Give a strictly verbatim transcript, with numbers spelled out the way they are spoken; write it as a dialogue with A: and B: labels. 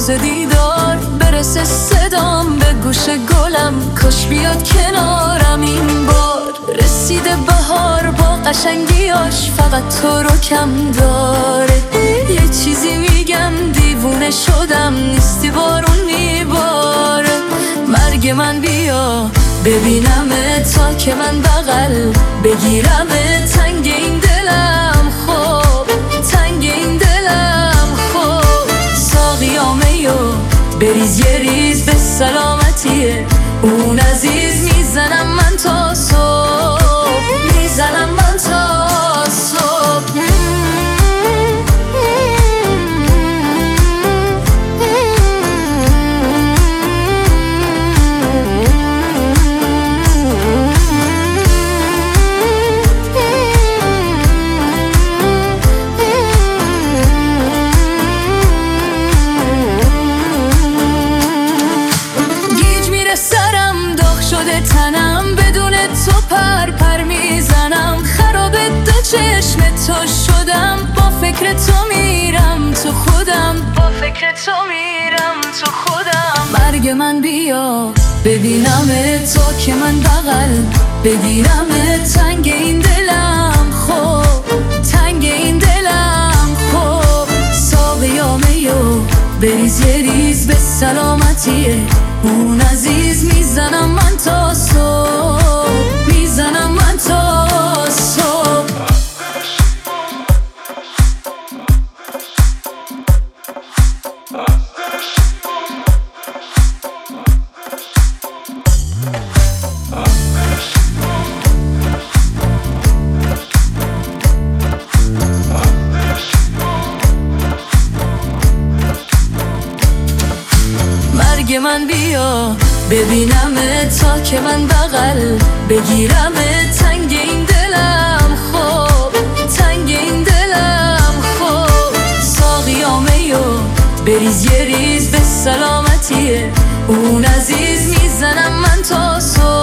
A: واسه دیدار برسه صدام به گوش گلم، کاش بیاد کنارم این بار. رسیده بهار با قشنگیاش، فقط تو رو کم داره. یه چیزی میگم دیوونه شدم، نیستی بارون میباره. مرگ من بیا ببینم تا که من بغل بگیرم، تنگ این دلم خوب، تنگ این دلم خوب. ساقیامه یو بریز یه ریز به سلامتیه اون عزیز. میزنم من تا صبح، میزنم من تا صبح. تنم بدون تو پر پر میزنم، خرابه دو چشم تو شدم. با فکر تو میرم تو خودم، با فکر تو میرم تو خودم. مرگ من بیا ببینم تا که من بغل بگیرم، تنگ این دلم خوب، تنگ این دلم خوب. ساقیامه یو بریز یه ریز به سلامتیه اون عزیز. میزنم من تا صبح، میزنم من تا صبح. مرگ من بیا ببینم تا که من بغل بگیرم، تنگ این دلم خوب، تنگ این دلم خوب. ساقیامه یو بریز یه ریز به سلامتیه اون عزیز. میزنم من تا صبح.